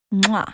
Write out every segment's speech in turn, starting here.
Mwah.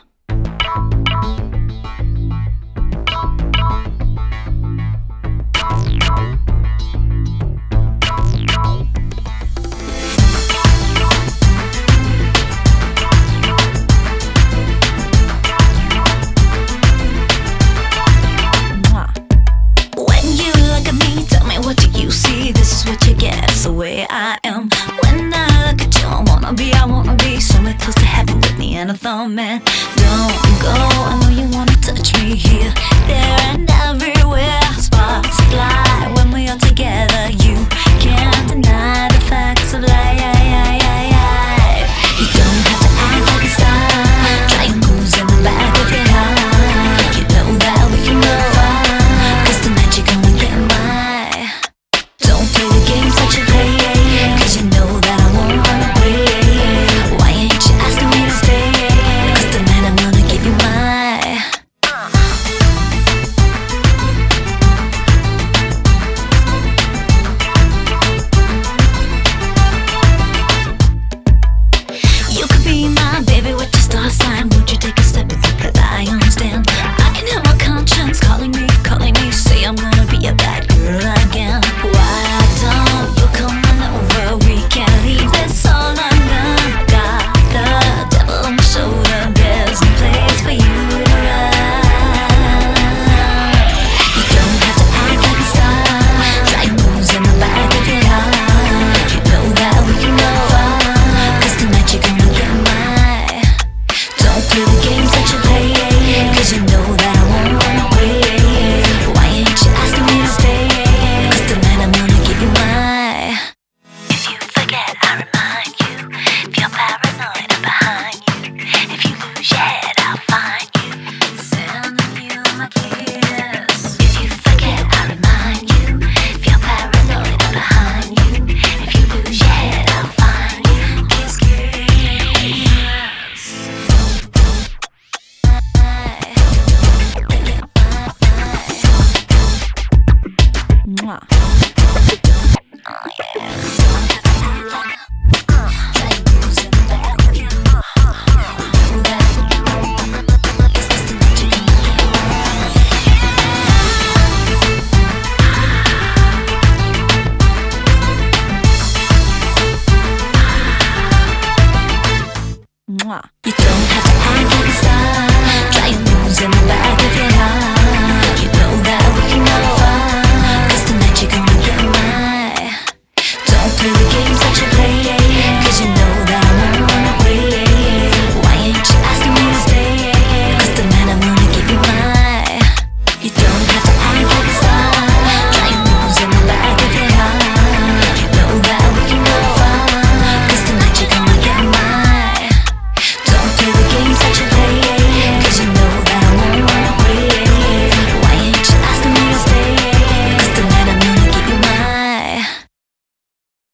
The way I am. When I look at you, I wanna be somewhere close to heaven with me and a thumb, man. Don't go, I know you wanna touch me here, there and everywhere. Sparks fly when we are together. You can't deny the facts of life. You don't have to act like a star. Try your moves in the back of your heart. You know that we can go far, 'cause tonight you're gonna get mine. Don't play the games that you play, 'cause you know that I won't run away. Why ain't you asking me to stay? 'Cause tonight I'm gonna give you mine. You could be my baby with your star sign. Would you take a step and take the lion's den? I can hear my conscience calling me, say I'm gonna be a bad girl again. Why don't you come on over? We can't leave this all undone. Got the devil on my shoulder. There's no place for you to run. You don't have to act like a star. Try your moves in the back of your heart. You know that we can go far, 'cause tonight you're gonna get mine. Don't play the games that you play, 'cause you know that I won't run away. Why ain't you asking me to stay? 'Cause tonight I'm gonna give you mine. If you forget, I remind you. If you're paranoid, I'm behind you. If you lose your head, I'll find you. Sending you my kiss. If you forget, I remind you. If you're paranoid, I'm behind you. If you lose your head, I'll find you. Kiss, kiss. Mwah. Mwah. You don't have to act like a star. Try your moves in the back of your heart.